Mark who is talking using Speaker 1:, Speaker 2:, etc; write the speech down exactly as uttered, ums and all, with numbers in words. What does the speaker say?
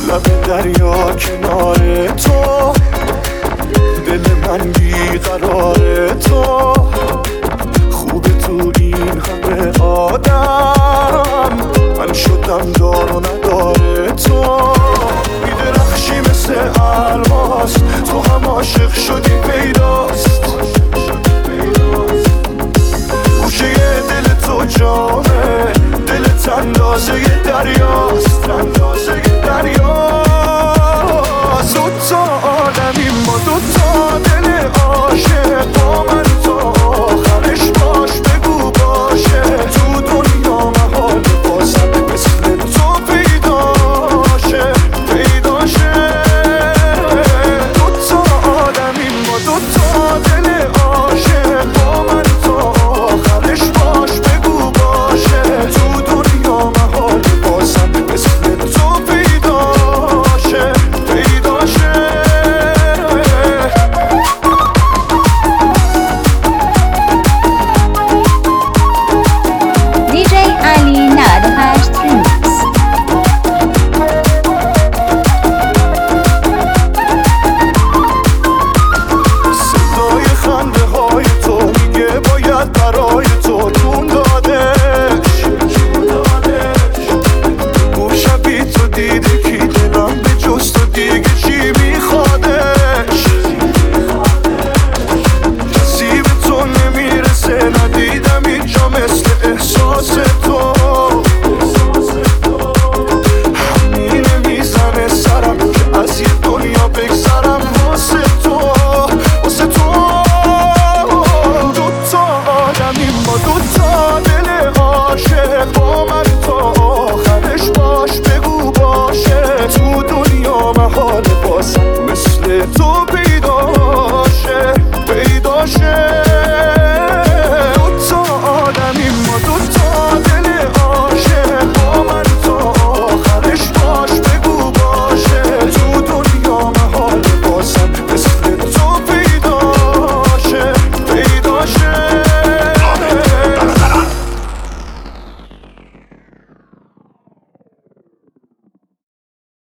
Speaker 1: لب دریا کنار تو، دل من بیقرار تو. خوبه تو این همه آدم، من شدم دار و نداره تو. میدرخشی مثل الماس، تو هم عاشق شدی پیداست. گوشه دل تو جامه، دلت اندازه دریاست.